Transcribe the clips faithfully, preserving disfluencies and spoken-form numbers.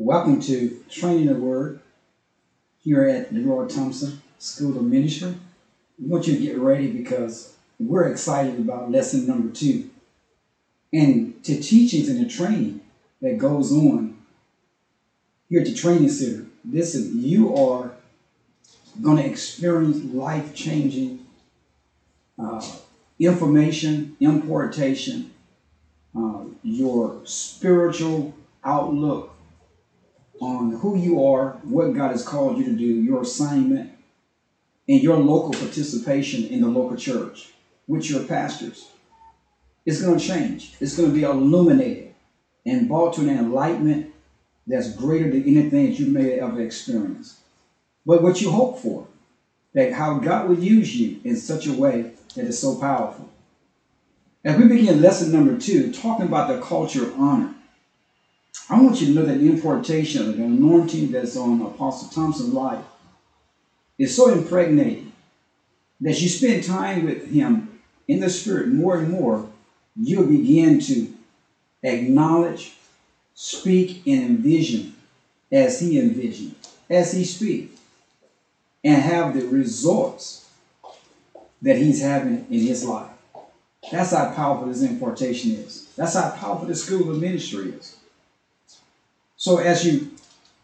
Welcome to Training the Word here at Leroy Thompson School of Ministry. We want you to get ready because we're excited about lesson number two and to teachings and the training that goes on here at the Training Center. Listen, you are going to experience life-changing uh, information, importation, uh, your spiritual outlook on who you are, what God has called you to do, your assignment, and your local participation in the local church with your pastors. It's going to change. It's going to be illuminated and brought to an enlightenment that's greater than anything that you may ever experience. But what you hope for, that how God would use you in such a way that is so powerful. As we begin lesson number two, talking about the culture of honor, I want you to know that the importation of the anointing that's on Apostle Thompson's life is so impregnated that as you spend time with him in the Spirit more and more, you'll begin to acknowledge, speak, and envision as he envisioned, as he speaks, and have the results that he's having in his life. That's how powerful this importation is. That's how powerful the school of ministry is. So as you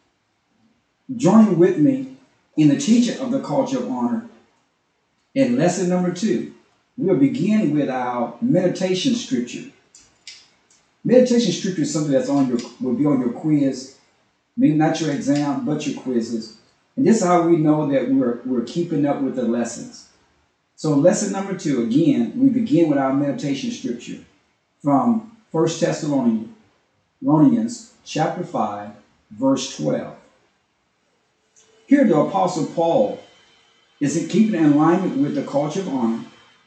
join with me in the teaching of the culture of honor, in lesson number two, we'll begin with our meditation scripture. Meditation scripture is something that's on your will be on your quiz, maybe not your exam, but your quizzes. And this is how we know that we're we're keeping up with the lessons. So lesson number two, again, we begin with our meditation scripture from First Thessalonians chapter five, verse twelve. Here the Apostle Paul is in keeping in alignment with the culture of honor,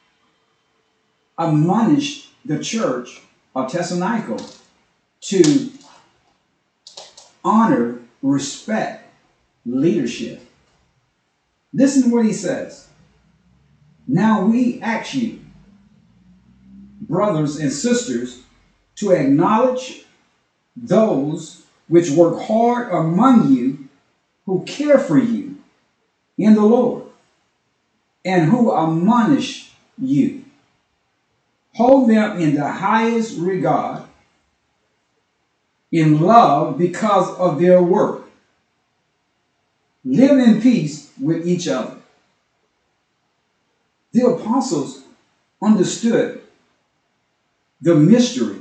admonished the church of Thessalonica to honor, respect leadership. Listen to what he says. Now we ask you, brothers and sisters, to acknowledge those which work hard among you, who care for you in the Lord, and who admonish you. Hold them in the highest regard, in love because of their work. Live in peace with each other. The apostles understood the mystery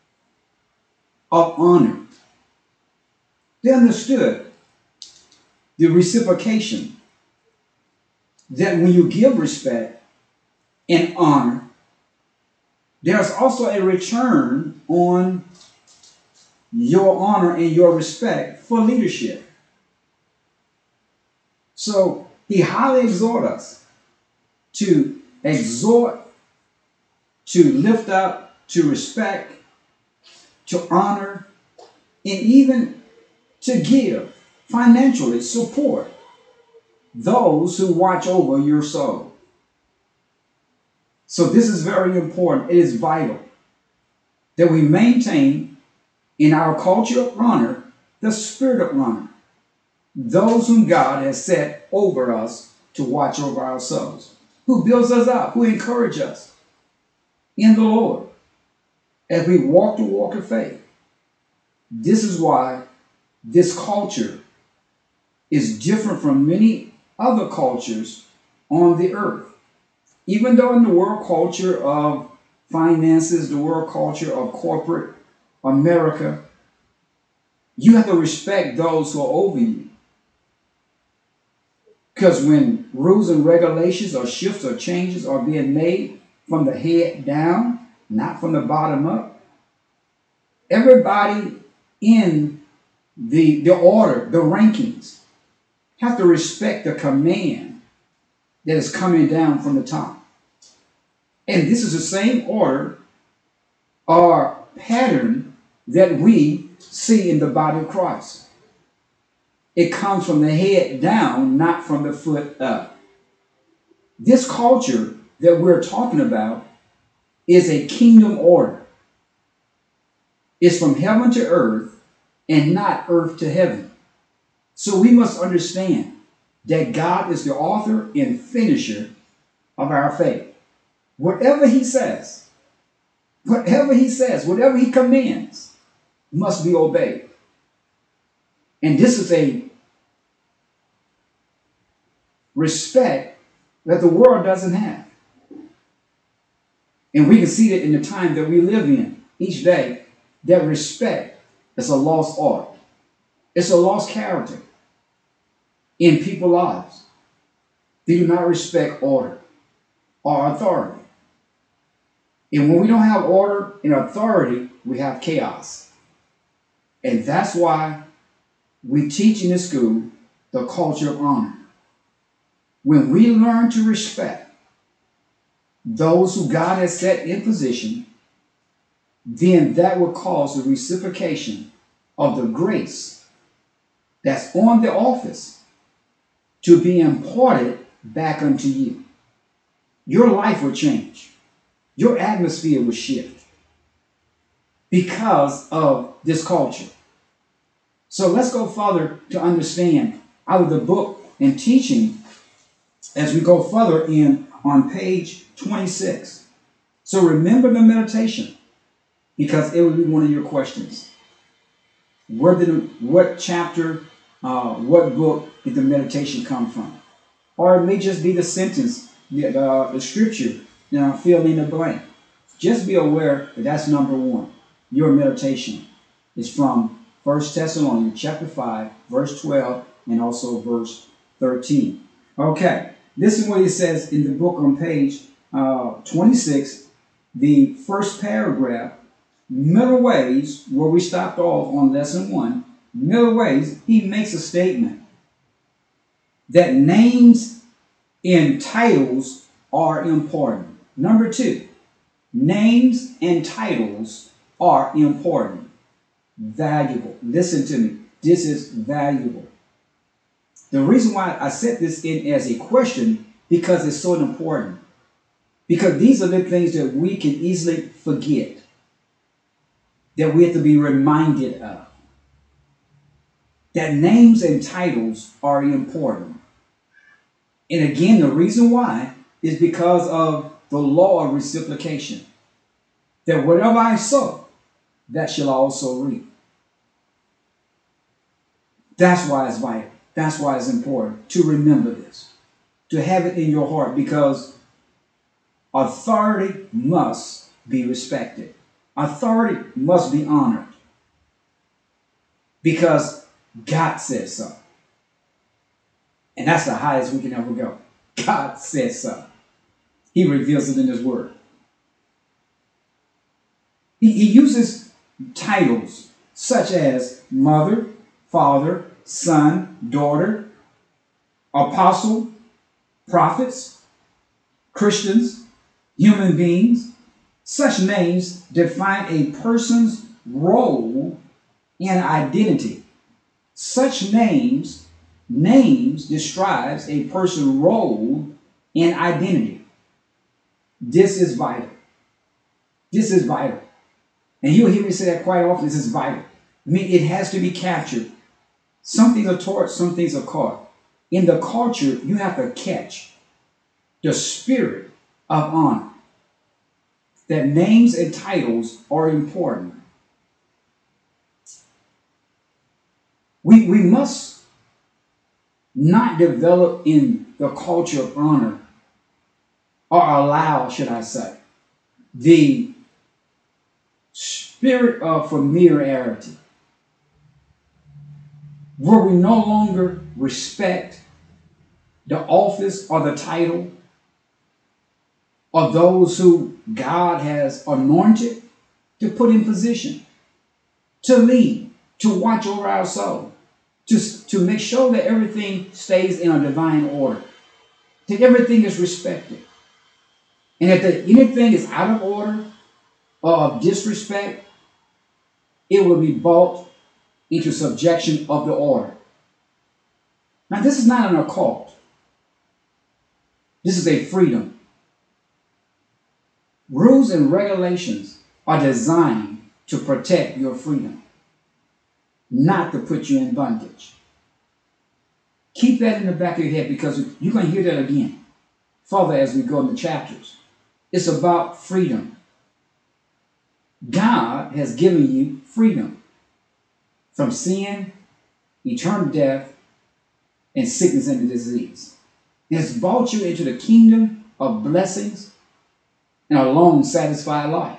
of honor. They understood the reciprocation that when you give respect and honor, there's also a return on your honor and your respect for leadership. So he highly exhorts us to exhort, to lift up, to respect, to honor, and even to give financially support those who watch over your soul. So this is very important. It is vital that we maintain in our culture of honor the spirit of honor, those whom God has set over us to watch over our souls, who builds us up, who encourage us in the Lord as we walk the walk of faith. This is why this culture is different from many other cultures on the earth. Even though in the world culture of finances, the world culture of corporate America, you have to respect those who are over you. Because when rules and regulations or shifts or changes are being made from the head down, not from the bottom up, everybody in the, the order, the rankings, have to respect the command that is coming down from the top. And this is the same order or pattern that we see in the body of Christ. It comes from the head down, not from the foot up. This culture that we're talking about is a kingdom order. It's from heaven to earth and not earth to heaven. So we must understand that God is the author and finisher of our faith. Whatever he says, whatever he says, whatever he commands must be obeyed. And this is a respect that the world doesn't have. And we can see that in the time that we live in each day, that respect is a lost art. It's a lost character in people's lives. They do not respect order or authority. And when we don't have order and authority, we have chaos. And that's why we teach in the school the culture of honor. When we learn to respect those who God has set in position, then that will cause the reciprocation of the grace that's on the office to be imparted back unto you. Your life will change. Your atmosphere will shift because of this culture. So let's go further to understand out of the book and teaching as we go further in on page twenty-six. So remember the meditation, because it will be one of your questions. Where did, what chapter, uh, what book did the meditation come from? Or it may just be the sentence, the, uh, the scripture, you know, fill in the blank. Just be aware that that's number one. Your meditation is from First Thessalonians chapter five, verse twelve, and also verse thirteen. Okay, listen what it says in the book on page uh, twenty-six, the first paragraph, middle ways, where we stopped off on lesson one, middle ways, he makes a statement that names and titles are important. Number two, names and titles are important. Valuable. Listen to me. This is valuable. The reason why I set this in as a question, because it's so important. Because these are the things that we can easily forget, that we have to be reminded of. That names and titles are important. And again, the reason why is because of the law of reciprocation. That whatever I sow, that shall also reap. That's why it's vital. That's why it's important to remember this, to have it in your heart, because authority must be respected. Authority must be honored, because God says so. And that's the highest we can ever go. God says so. He reveals it in his word. He, he uses titles such as mother, father, son, daughter, apostle, prophets, Christians, human beings. Such names define a person's role and identity. Such names, names describes a person's role and identity. This is vital. This is vital. And you'll hear me say that quite often. This is vital. I mean, it has to be captured. Some things are taught, some things are caught. In the culture, you have to catch the spirit of honor. That names and titles are important. We, we must not develop in the culture of honor, or allow, should I say, the spirit of familiarity, where we no longer respect the office or the title of those who God has anointed to put in position, to lead, to watch over our soul, to, to make sure that everything stays in a divine order, that everything is respected. And if the, anything is out of order or of disrespect, it will be brought into subjection of the order. Now, this is not an occult. This is a freedom. Rules and regulations are designed to protect your freedom. not to put you in bondage. Keep that in the back of your head because you're going to hear that again further as we go in the chapters. It's about freedom. God has given you freedom from sin, eternal death, and sickness and disease. He has brought you into the kingdom of blessings and a long, satisfied life.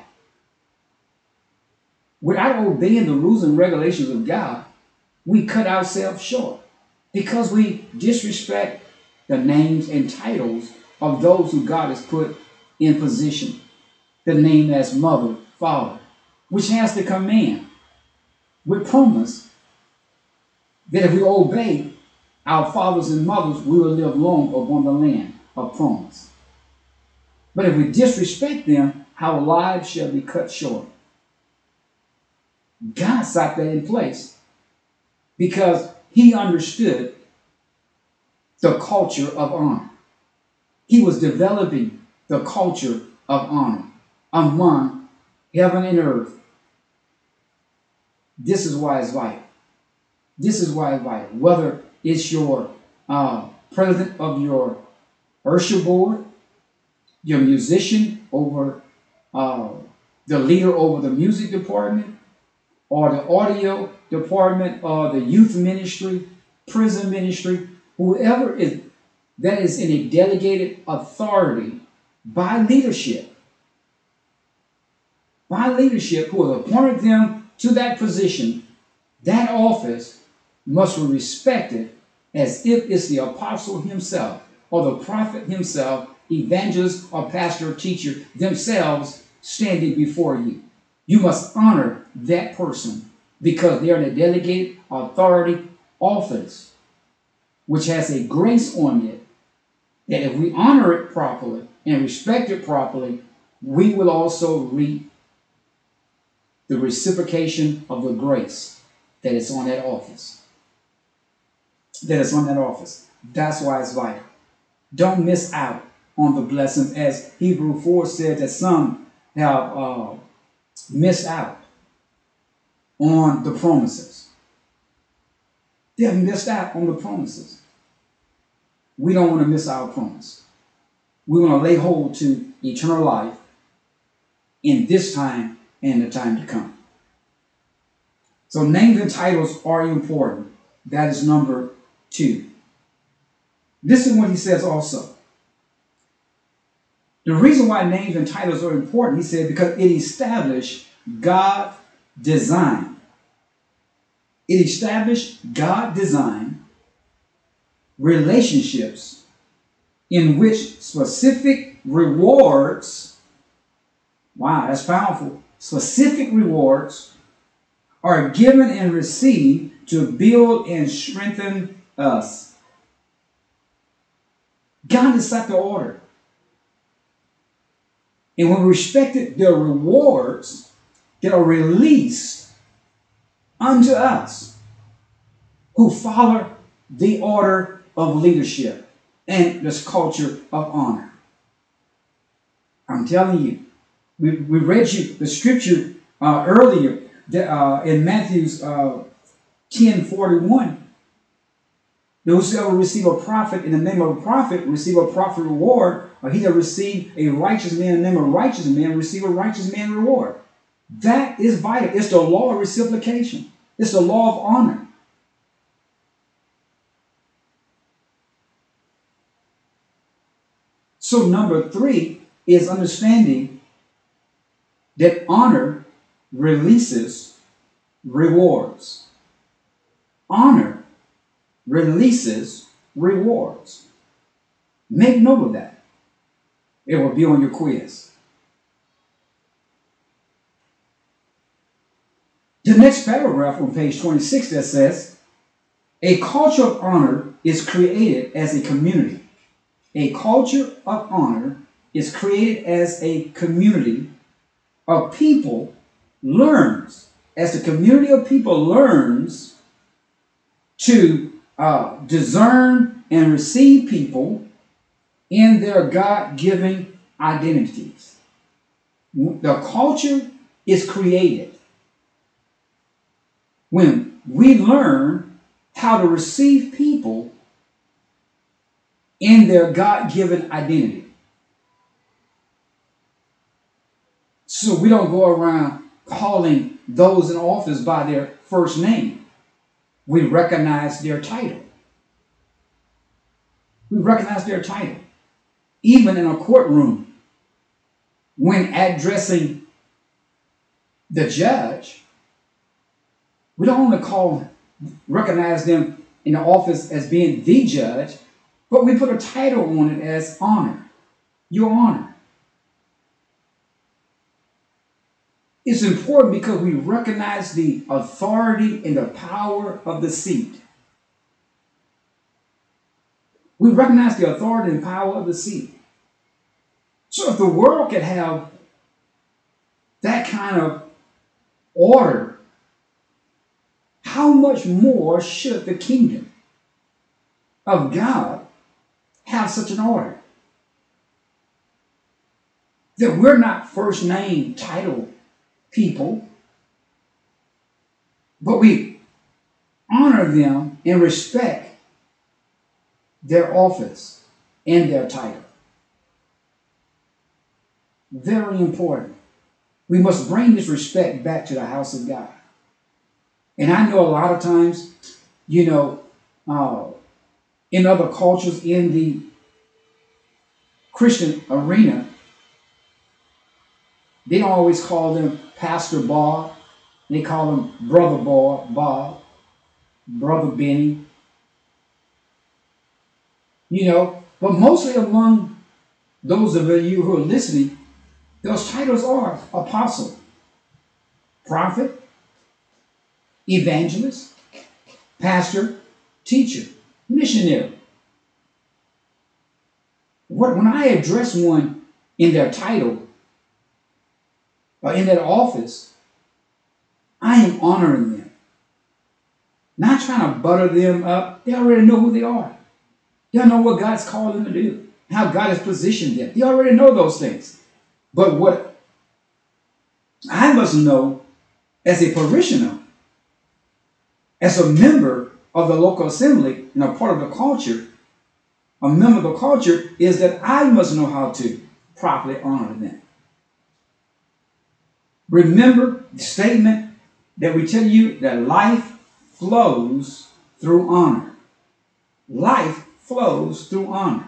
Without obeying the rules and regulations of God, we cut ourselves short because we disrespect the names and titles of those who God has put in position. The name as mother, father, which has the command with promise that if we obey our fathers and mothers, we will live long upon the land of promise. But if we disrespect them, our lives shall be cut short. God set that in place because he understood the culture of honor. He was developing the culture of honor among heaven and earth. This is why it's vital. This is why it's vital. Whether it's your uh, president of your usher board, your musician over uh, the leader over the music department, or the audio department, or the youth ministry, prison ministry, whoever is that is in a delegated authority by leadership, by leadership who has appointed them to that position, that office must be respected as if it's the apostle himself or the prophet himself, evangelist or pastor or teacher themselves standing before you. You must honor that person because they're in a delegated authority office, which has a grace on it that if we honor it properly and respect it properly, we will also reap the reciprocation of the grace that is on that office. That is on that office. That's why it's vital. Don't miss out on the blessings, as Hebrew four said that some have uh, missed out on the promises. They have missed out on the promises. We don't want to miss our promise. We want to lay hold to eternal life in this time and the time to come. So names and titles are important. That is number two. Listen to what he says also. The reason why names and titles are important, he said, because it established God's design. It established God's design relationships in which specific rewards, wow, that's powerful, specific rewards are given and received to build and strengthen us. God has set the order. And when we respected the rewards that are released unto us who follow the order of leadership and this culture of honor. I'm telling you, we, we read you the scripture uh, earlier that, uh, in Matthew's uh, ten forty-one. Those that will receive a prophet in the name of a prophet receive a prophet reward, or he that receive a righteous man in the name of a righteous man receive a righteous man reward. That is vital. It's the law of reciprocation. It's the law of honor. So number three is understanding that honor releases rewards. Honor releases rewards. Make note of that. It will be on your quiz. The next paragraph on page twenty-six that says, a culture of honor is created as a community. A culture of honor is created as a community of people learns, as the community of people learns to uh, discern and receive people in their God-given identities. The culture is created when we learn how to receive people in their God-given identity. So we don't go around calling those in office by their first name. We recognize their title. We recognize their title. Even in a courtroom, when addressing the judge, we don't want to call, recognize them in the office as being the judge, but we put a title on it as honor, your honor. It's important because we recognize the authority and the power of the seat. We recognize the authority and power of the seat. So if the world could have that kind of order, how much more should the kingdom of God have such an order? That we're not first name title people, but we honor them and respect their office and their title. Very important. We must bring this respect back to the house of God. And I know a lot of times, you know, uh, in other cultures, in the Christian arena, they don't always call them Pastor Bob. They call them Brother Bob, Bob, Brother Benny. You know, but mostly among those of you who are listening, those titles are apostle, prophet, evangelist, pastor, teacher, missionary. What, when I address one in their title or in their office, I am honoring them. Not trying to butter them up. They already know who they are. They know what God's called them to do, how God has positioned them. They already know those things. But what I must know as a parishioner, as a member of the local assembly and a part of the culture, a member of the culture, is that I must know how to properly honor them. Remember the statement that we tell you that life flows through honor. Life flows through honor.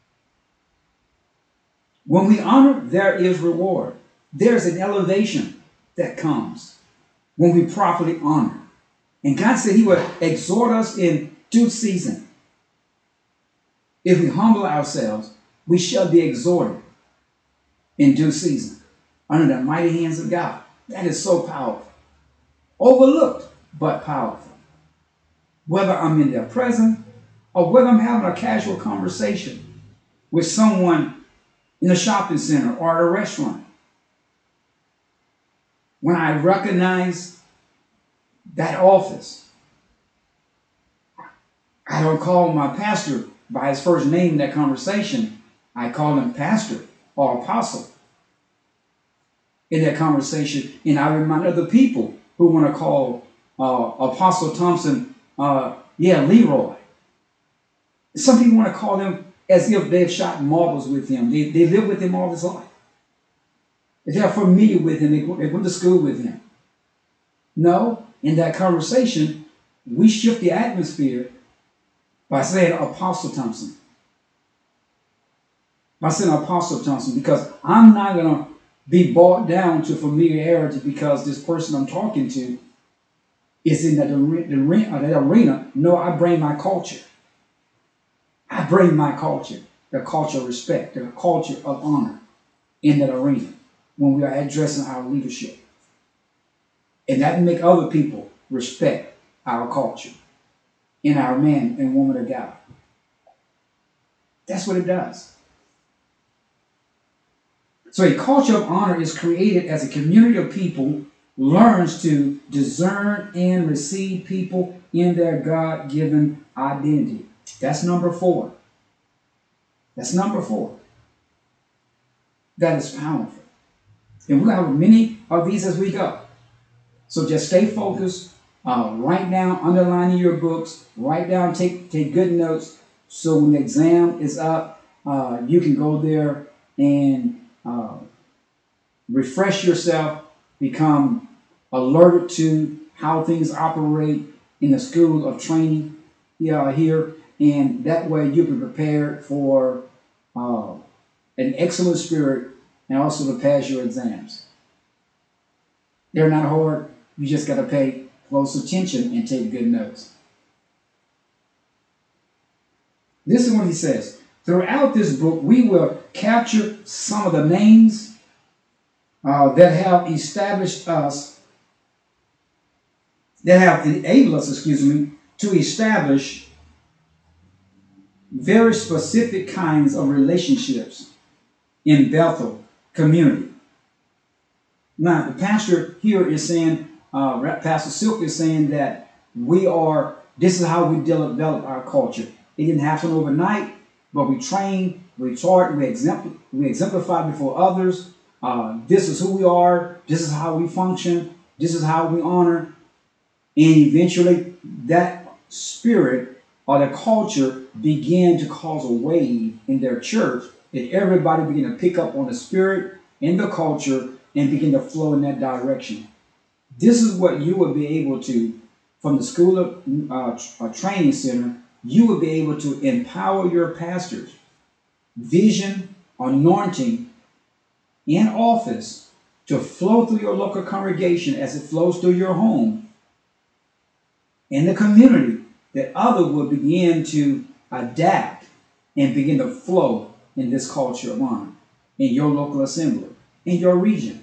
When we honor, there is reward. There's an elevation that comes when we properly honor. And God said he would exhort us in due season. If we humble ourselves, we shall be exhorted in due season under the mighty hands of God. That is so powerful. Overlooked, but powerful. Whether I'm in their presence or whether I'm having a casual conversation with someone in a shopping center or at a restaurant, when I recognize that office, I don't call my pastor by his first name in that conversation. I call him pastor or apostle in that conversation. And I remind other people who want to call uh, Apostle Thompson, uh, yeah, Leroy. Some people want to call him as if they've shot marbles with him. They, they live with him all his life. They're familiar with him. They, they went to school with him. No, in that conversation, we shift the atmosphere by saying Apostle Thompson. By saying Apostle Thompson, because I'm not going to be brought down to familiarity because this person I'm talking to is in that arena, that arena. No, I bring my culture. I bring my culture, the culture of respect, the culture of honor in that arena when we are addressing our leadership. And that make other people respect our culture in our man and woman of God. That's what it does. So a culture of honor is created as a community of people learns to discern and receive people in their God-given identity. That's number four. That's number four. That is powerful. And we'll have many of these as we go. So just stay focused Uh, write down, underline in your books, write down, take, take good notes. So when the exam is up, uh, you can go there and uh, refresh yourself, become alerted to how things operate in the school of training uh, here. And that way you'll be prepared for uh, an excellent spirit and also to pass your exams. They're not hard. You just got to pay close attention and take good notes. This is what he says. Throughout this book, we will capture some of the names uh, that have established us, that have enabled us, excuse me, to establish very specific kinds of relationships in Bethel community. Now, the pastor here is saying, uh, Pastor Silk is saying that we are, this is how we develop our culture. It didn't happen overnight, but we train, we taught, we, exempl- we exemplify before others. Uh, this is who we are. This is how we function. This is how we honor. And eventually, that spirit or the culture began to cause a wave in their church, and everybody began to pick up on the spirit and the culture and begin to flow in that direction. This is what you will be able to, from the School of uh, Training Center, you will be able to empower your pastors, vision, anointing, in office to flow through your local congregation as it flows through your home in the community, that others will begin to adapt and begin to flow in this culture of honor in your local assembly, in your region.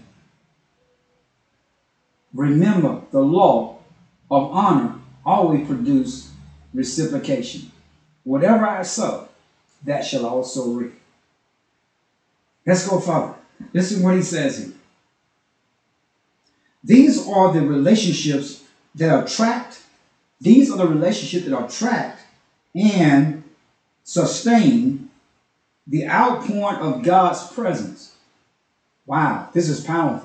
Remember, the law of honor always produces reciprocation. Whatever I sow, that shall also reap. Let's go further. This is what he says here. These are the relationships that attract, these are the relationships that attract and sustain the outpouring of God's presence. Wow, this is powerful.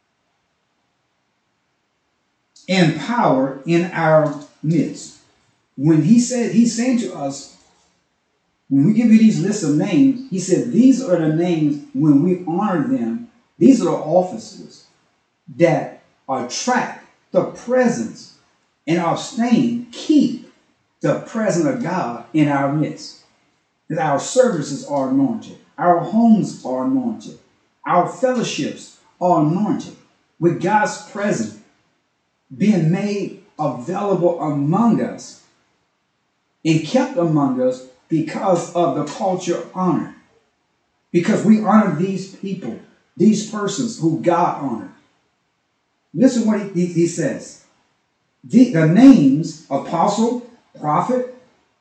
And power in our midst. When he said, he's saying to us, when we give you these lists of names, he said, these are the names when we honor them. These are the offices that attract the presence and abstain, keep the presence of God in our midst. That our services are anointed. Our homes are anointed. Our fellowships are anointed with God's presence being made available among us and kept among us because of the culture of honor. Because we honor these people, these persons who God honored. Listen what he, he, he says. The, the names apostle, prophet,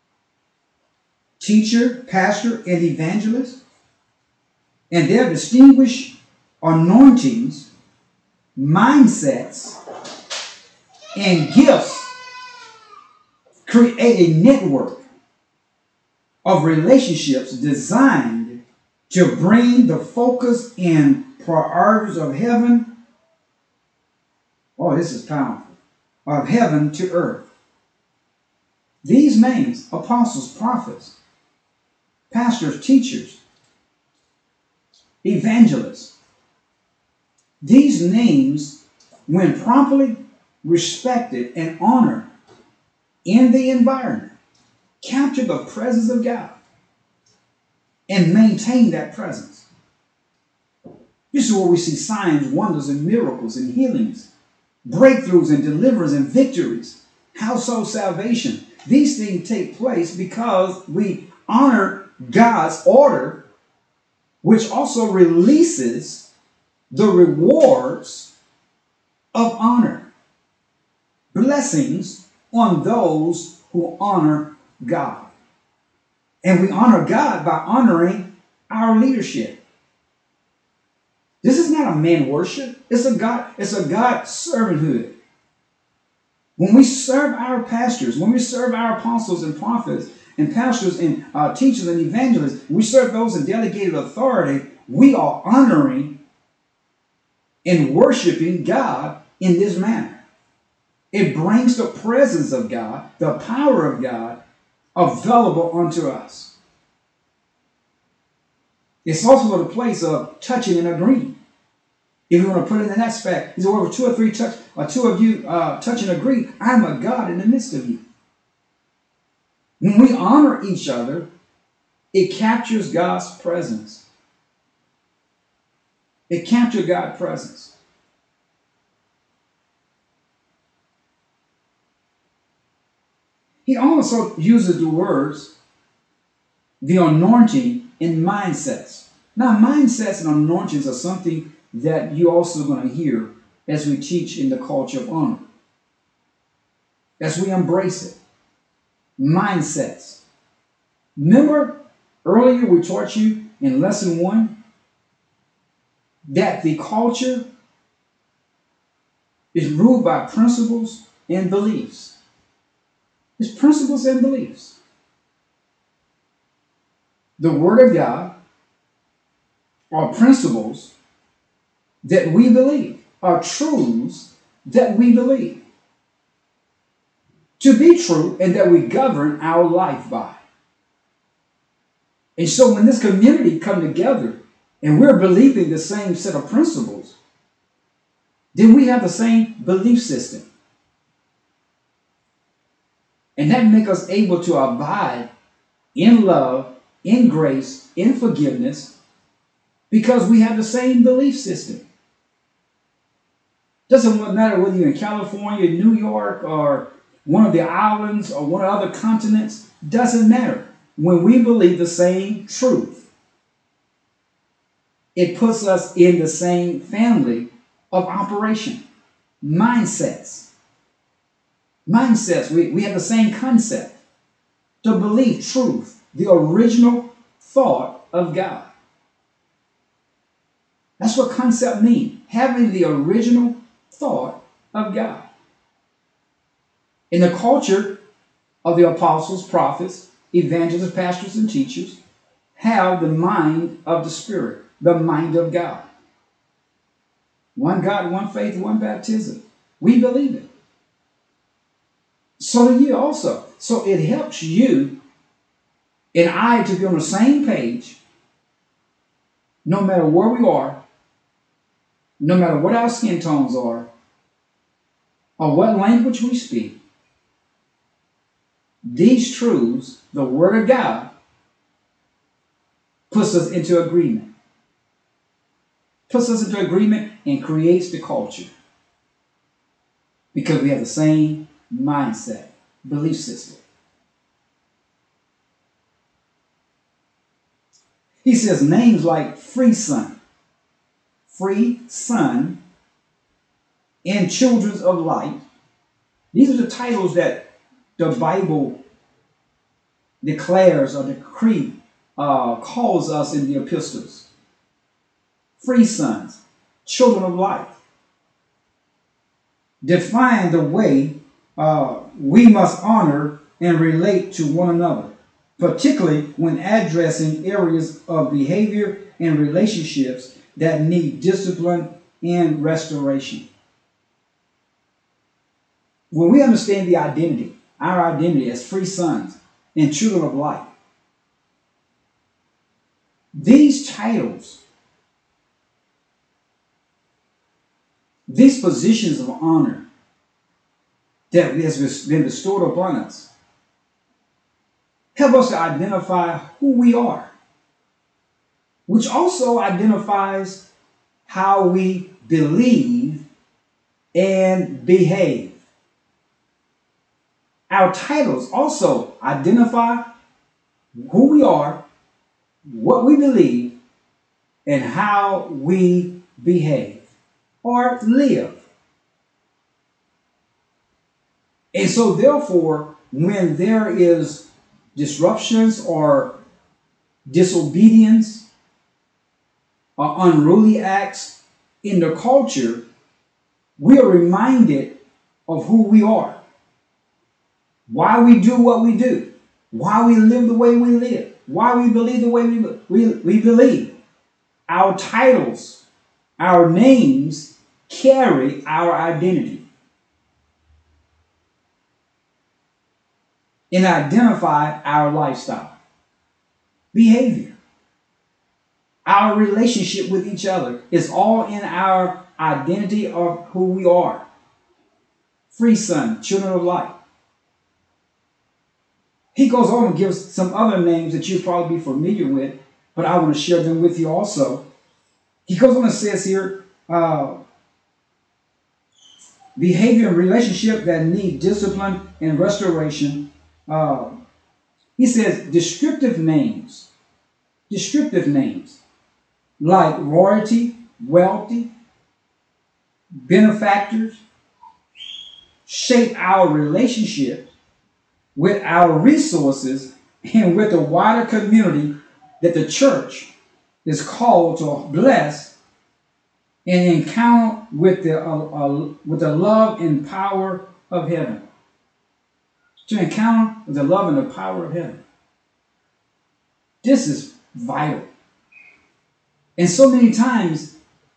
teacher, pastor, and evangelist, and their distinguished anointings, mindsets, and gifts create a network of relationships designed to bring the focus and priorities of heaven. Oh, this is powerful. Of heaven to earth. These names, apostles, prophets, pastors, teachers, evangelists, these names, when properly respected and honored in the environment, capture the presence of God and maintain that presence. This is where we see signs, wonders, and miracles and healings, breakthroughs and deliverance and victories, household salvation. These things take place because we honor God's order, which also releases the rewards of honor, blessings on those who honor God. And we honor God by honoring our leadership. This is not a man worship. It's a God, it's a God servanthood. When we serve our pastors, when we serve our apostles and prophets and pastors and uh, teachers and evangelists, we serve those in delegated authority, we are honoring and worshiping God in this manner. It brings the presence of God, the power of God, available unto us. It's also the place of touching and agreeing. If you want to put it in that aspect, he said, where two or three touch, or two of you uh, touch and agree, I'm a God in the midst of you. When we honor each other, it captures God's presence. It captures God's presence. He also uses the words, the anointing in mindsets. Now, mindsets and anointings are something that you're also going to hear as we teach in the culture of honor. As we embrace it. Mindsets. Remember, earlier we taught you in lesson one that the culture is ruled by principles and beliefs. It's principles and beliefs. The Word of God are principles that we believe, are truths that we believe to be true and that we govern our life by. And so when this community come together and we're believing the same set of principles, then we have the same belief system. And that makes us able to abide in love, in grace, in forgiveness, because we have the same belief system. Doesn't matter whether you're in California, New York, or one of the islands, or one of the other continents. Doesn't matter. When we believe the same truth, it puts us in the same family of operation. Mindsets. Mindsets. We, we have the same concept. To believe truth, the original thought of God. That's what concept means. Having the original thought of God. In the culture of the apostles, prophets, evangelists, pastors, and teachers, have the mind of the Spirit, the mind of God. One God, one faith, one baptism. We believe it. So do you also. So it helps you and I to be on the same page, no matter where we are, no matter what our skin tones are, or what language we speak. These truths, the Word of God, puts us into agreement. Puts us into agreement and creates the culture. Because we have the same mindset, belief system. He says names like free son, free son, and children of light. These are the titles that the Bible declares or decree, uh, calls us in the epistles. Free sons, children of light. Define the way uh, we must honor and relate to one another, particularly when addressing areas of behavior and relationships that need discipline and restoration. When we understand the identity, our identity as free sons and children of light, these titles, these positions of honor that has been bestowed upon us, help us to identify who we are, which also identifies how we believe and behave. Our titles also identify who we are, what we believe, and how we behave or live. And so therefore, when there is disruptions or disobedience or unruly acts in the culture, we are reminded of who we are. Why we do what we do. Why we live the way we live. Why we believe the way we, we, we believe. Our titles, our names carry our identity. and identify our lifestyle, behavior, our relationship with each other is all in our identity of who we are. Free son, children of light. He goes on and gives some other names that you'll probably be familiar with, but I want to share them with you also. He goes on and says here, uh, behavior and relationship that need discipline and restoration. Uh, he says descriptive names, descriptive names like royalty, wealthy, benefactors, shape our relationship with our resources and with the wider community that the church is called to bless and encounter with the, uh, uh, with the love and power of heaven. To encounter with the love and the power of heaven. This is vital. And so many times,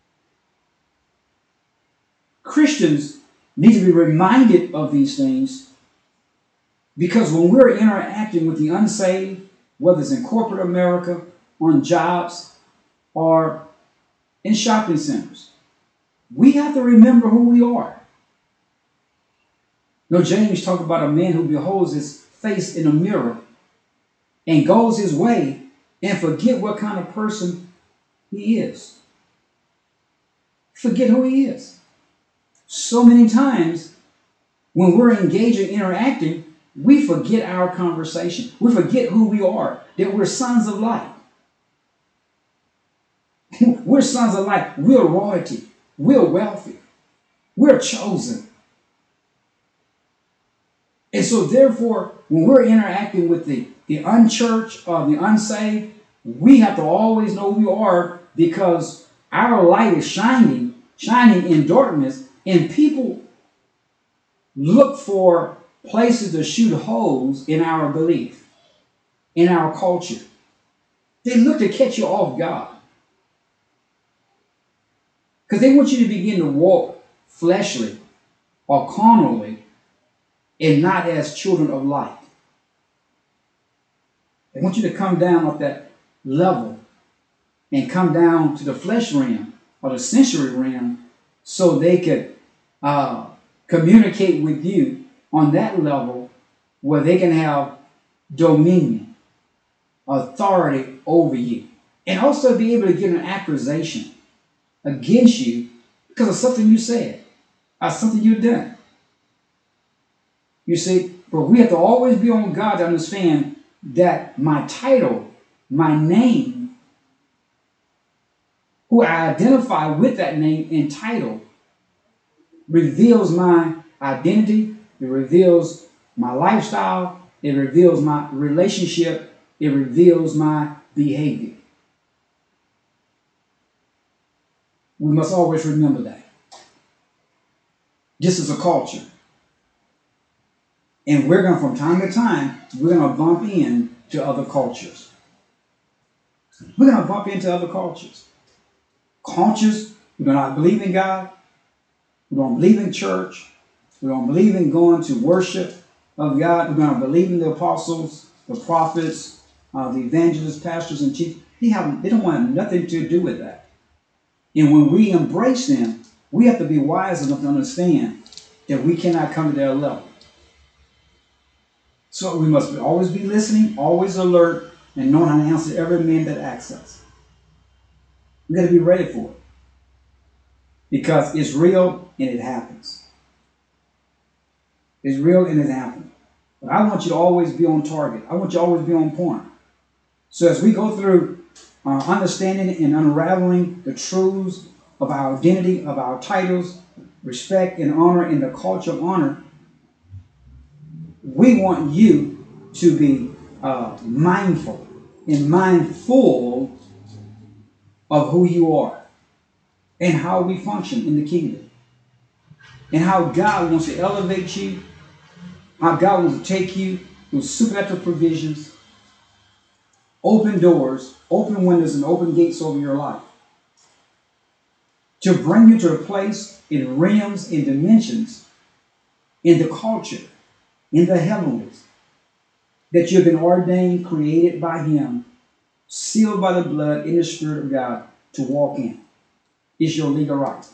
Christians need to be reminded of these things, because when we're interacting with the unsaved, whether it's in corporate America, on jobs, or in shopping centers, we have to remember who we are. You know, James talked about a man who beholds his face in a mirror and goes his way and forget what kind of person he is. Forget who he is. So many times when we're engaging, interacting, we forget our conversation. We forget who we are, that we're sons of light. We're sons of light. We're royalty. We're wealthy. We're chosen. And so therefore, when we're interacting with the, the unchurched or the unsaved, we have to always know who we are, because our light is shining, shining in darkness, and people look for places to shoot holes in our belief, in our culture. They look to catch you off guard. Because they want you to begin to walk fleshly or carnally and not as children of light. They want you to come down off that level and come down to the flesh realm or the sensory realm so they could uh, communicate with you on that level where they can have dominion, authority over you, and also be able to get an accusation against you because of something you said or something you've done. You see, but we have to always be on God to understand that my title, my name, who I identify with that name and title, reveals my identity, it reveals my lifestyle, it reveals my relationship, it reveals my behavior. We must always remember that. This is a culture. And we're going to, from time to time, we're going to bump into other cultures. We're going to bump into other cultures. Cultures who do not believe in God, who don't believe in church, who don't believe in going to worship of God, who don't believe in the apostles, the prophets, uh, the evangelists, pastors, and chiefs. They, have, they don't want nothing to do with that. And when we embrace them, we have to be wise enough to understand that we cannot come to their level. So we must always be listening, always alert, and knowing how to answer every man that asks us. We've got to be ready for it. Because it's real and it happens. It's real and it happens. But I want you to always be on target. I want you to always be on point. So as we go through uh, understanding and unraveling the truths of our identity, of our titles, respect and honor, and the culture of honor, we want you to be uh, mindful and mindful of who you are and how we function in the kingdom and how God wants to elevate you, how God wants to take you through supernatural provisions, open doors, open windows, and open gates over your life to bring you to a place in realms, in dimensions, in the culture, in the heavenlies, that you've been ordained, created by Him, sealed by the blood in the Spirit of God to walk in. It's your legal right.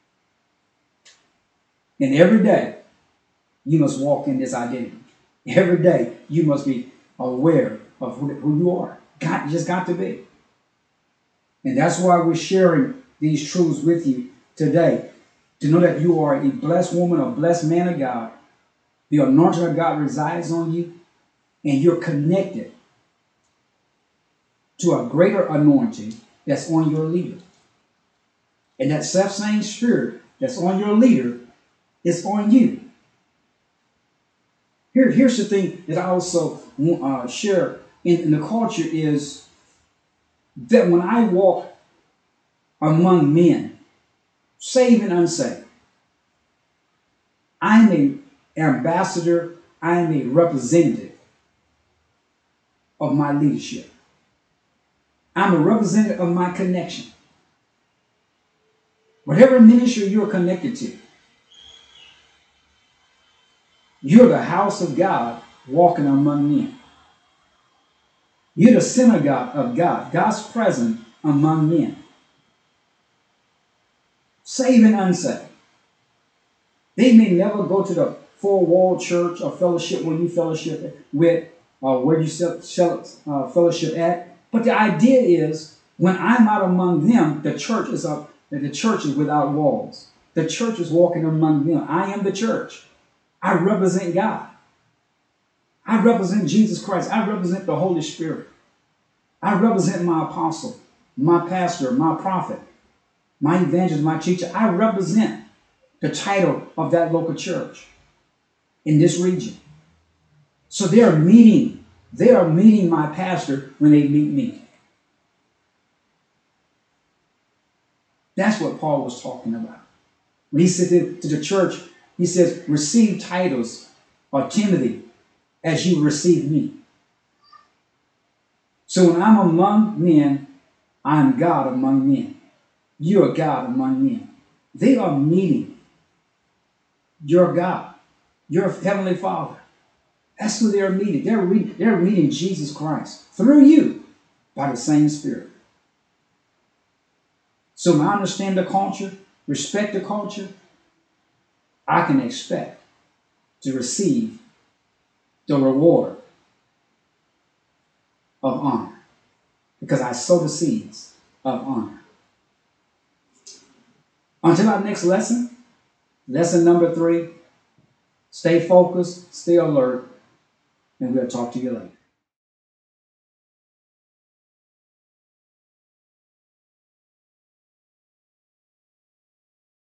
And every day, you must walk in this identity. Every day, you must be aware of who, who you are. God, you just got to be. And that's why we're sharing these truths with you today. To know that you are a blessed woman, a blessed man of God. The anointing of God resides on you. And you're connected to a greater anointing that's on your leader. And that self-same spirit that's on your leader is on you. Here, here's the thing that I also uh, share in, in the culture is that when I walk among men, saved and unsaved, I'm an ambassador, I'm a representative of my leadership. I'm a representative of my connection. Whatever ministry you're connected to, you're the house of God walking among men. You're the synagogue of God, God's presence among men. Saved and unsaved. They may never go to the four-wall church or fellowship where you fellowship with, or where you sell, sell, uh, fellowship at. But the idea is, when I'm out among them, the church is up. The church is without walls. The church is walking among them. I am the church. I represent God. I represent Jesus Christ. I represent the Holy Spirit. I represent my apostle, my pastor, my prophet, my evangelist, my teacher. I represent the title of that local church in this region. So they are meeting, they are meeting my pastor when they meet me. That's what Paul was talking about. When he said to the church, he says, receive titles, or Timothy, as you receive me. So when I'm among men, I'm God among men. You are God among men. They are meeting your God, your Heavenly Father. That's who they're meeting. They're, re- they're meeting Jesus Christ through you by the same Spirit. So when I understand the culture, respect the culture, I can expect to receive the reward of honor because I sow the seeds of honor. Until our next lesson, lesson number three, stay focused, stay alert, and we'll talk to you later.